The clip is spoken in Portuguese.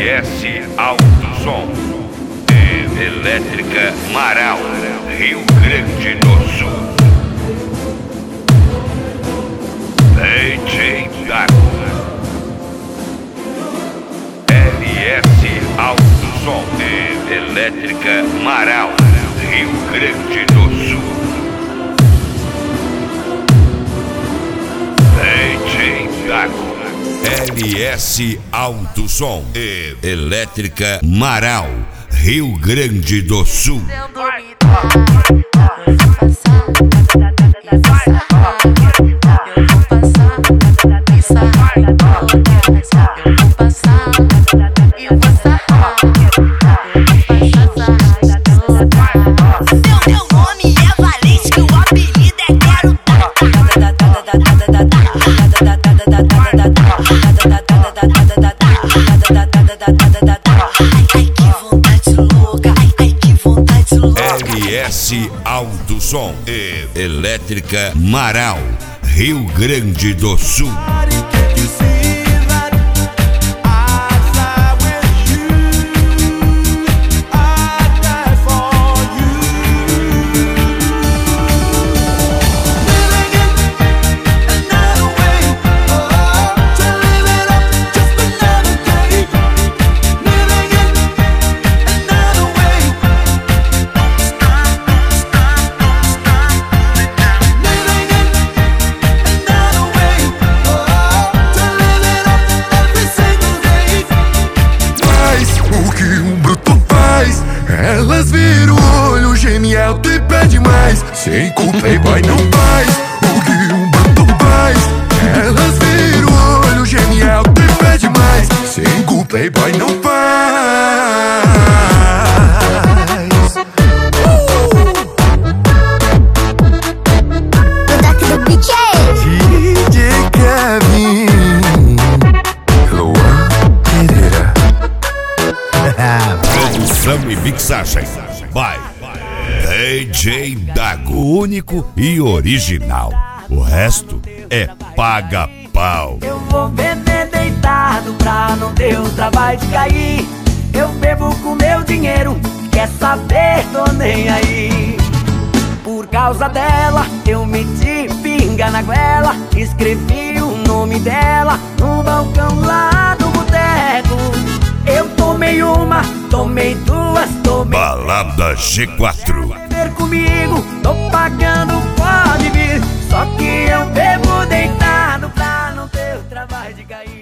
LS Alto Som, Elétrica Marau, Rio Grande do Sul. DJ Dago, LS Alto Som, Elétrica Marau, Rio Grande do Sul. DJ Dago, LS Alto Som, Elétrica Marau, Rio Grande do Sul. Meu nome é Valente, o apelido é Quero Ai que vontade louca, ai que vontade louca. LS Alto Som, Elétrica Marau, Rio Grande do Sul. Elas viram o olho, geme alto e pede mais. Sem culpa, playboy não faz o que um bruto faz. Elas viram o olho, geme alto e pede mais. Sem culpa, playboy não faz. O Doc do Beat é DJ Kevin Luan Pereira. Produção e mixagem by DJ Dago, único e original. O resto é paga-pau. Eu vou beber deitado pra não ter o trabalho de cair. Eu bebo com meu dinheiro, quer saber, tô nem aí. Por causa dela, eu meti pinga na goela. Escrevi o nome dela no balcão lá do boteco. Eu tomei uma, tomei duas, tomei Balada G4. beber comigo, tô pagando, pode vir. Só que eu bebo deitado pra não ter o trabalho de cair.